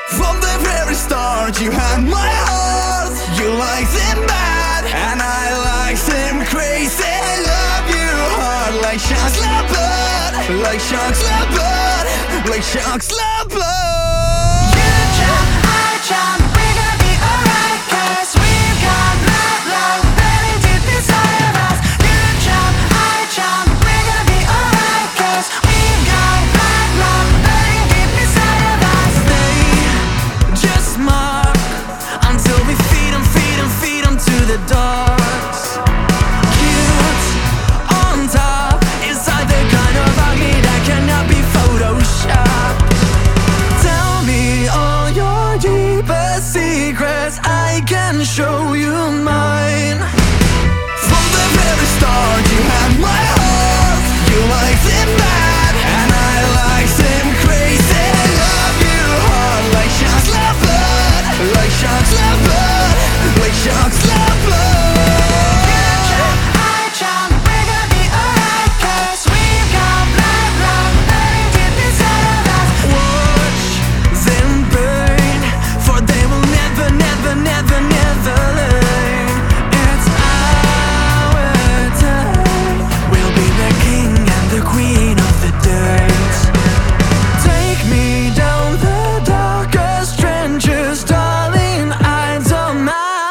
From the very start you had my heart. You liked him bad and I liked him crazy. I love you hard like sharks love blood. Like sharks love blood. Like sharks love blood. You jump, I jump, we're gonna be alright, 'cause we've got mad love burning deep inside of us. You jump, I jump, we're gonna be alright, 'cause we've got mad love burning deep inside of us. They just mark until we feed them, feed them, feed them to the dogs. Cute on top, inside the kind of ugly that cannot be photoshopped. Tell me all your deepest secrets, I can show you mine. From the very start you had my heart. You liked him bad and I liked him crazy. I love you hard like sharks love blood. Like sharks love blood. Like sharks love blood. You jump, I jump, we're gonna be alright, 'cause we've got mad love burning deep inside of us. Watch them burn, for they will never, never, never, never learn. It's our time. We'll be the king and the queen of the dirt. Take me down the darkest trenches, darling, I don't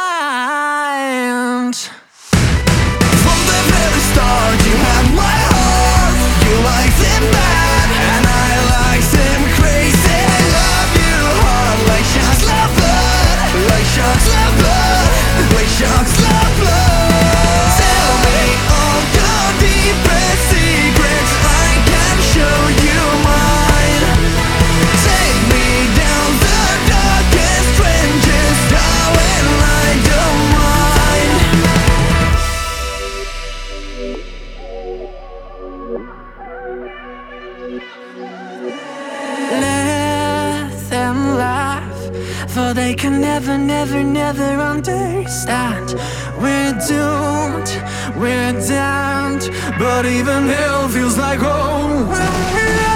mind. From the very start you had my heart. You liked him bad and I liked him crazy. I love you hard like sharks love blood. Like sharks love blood. Like sharks love blood. Tell me all your deepest secrets, I can show you mine. Take me down the darkest trenches, darling, I don't mind. Let them laugh, for they can never, never, never understand. We're doomed, we're damned, but even hell feels like home.